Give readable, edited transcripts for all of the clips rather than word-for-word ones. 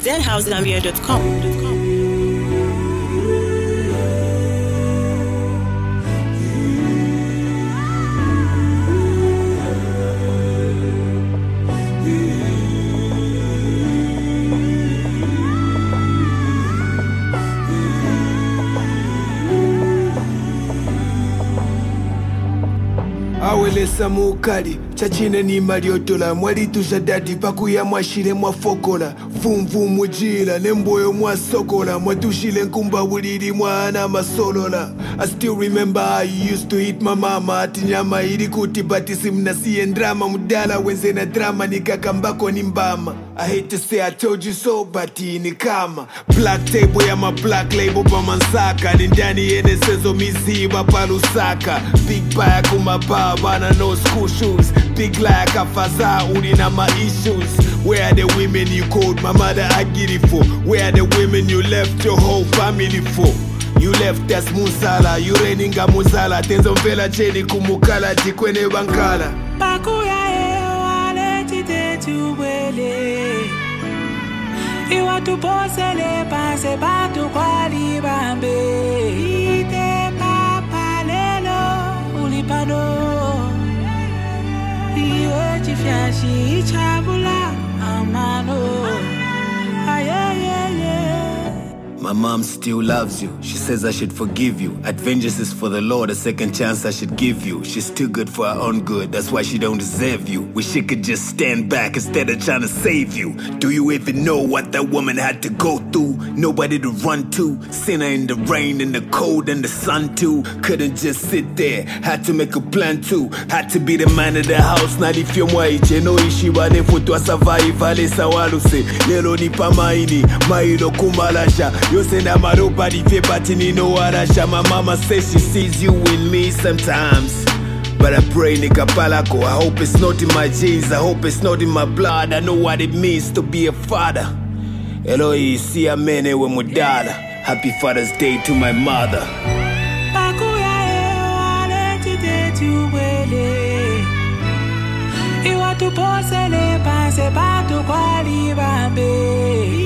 ZenHouseZambia.com. Awelesa mukali chachine ni mariotola mwalitusha dadi pakuya mwashile mwafokola vumvu mujila nemboyo mwasokola mwatushile nkumba buliri mwana masolola. I still remember how you used to hit my mama ati nyama ili kuti bati simnasiye drama mudala wenze na drama nikakambako ni mbama. I hate to say I told you so but ni kama black table ya ma black label pa mansaka lindani yene sezo miziba palusaka big bag kumababa na no school shoes big like a faza uri na my issues. Where are the women you called my mother I get it for? Where are the women you left your whole family for? You left us musala, you reninga musala tenzo mvela cheni kumukala tikwene bankala Pakuya wale chite tubwele Iwa tuposele pase batu kwa libambe Ite papa lelo ulipano Iwe chifyashi ichabula amano My mom still loves you. She says I should forgive you. Vengeance is for the Lord, a second chance I should give you. She's too good for her own good, that's why she don't deserve you. Wish she could just stand back instead of trying to save you. Do you even know what that woman had to go through? Nobody to run to. Sinner in the rain, in the cold, and the sun too. Couldn't just sit there, had to make a plan too. Had to be the man of the house, not if you're white. No ishiba ne futu survive, ale sawaluse. Lelo ni pamaini, mailo kumalasha. You say that my nobody fit batini no arasha. My mama says she sees you in me sometimes. But I pray nigga palako. I hope it's not in my genes. I hope it's not in my blood. I know what it means to be a father. Eloi si amene we mudala. Happy Father's Day to my mother. Pakuya wale chite tubwele Iwa tuposele pase batu kwa libambe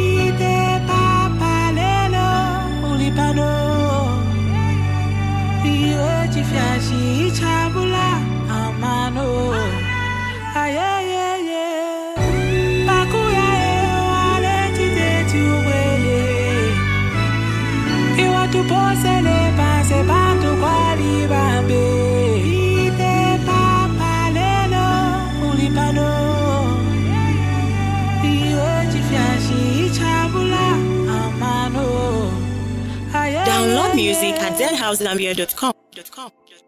Iyo chifyashi ichabula amano Ayayeye Pakuya wale chite tubwele Iwa tuposele pase batu kwa libambe Ite papa lelo ulipano Iyo chifyashi ichabula amano Download music at ZenHouseZambia.com.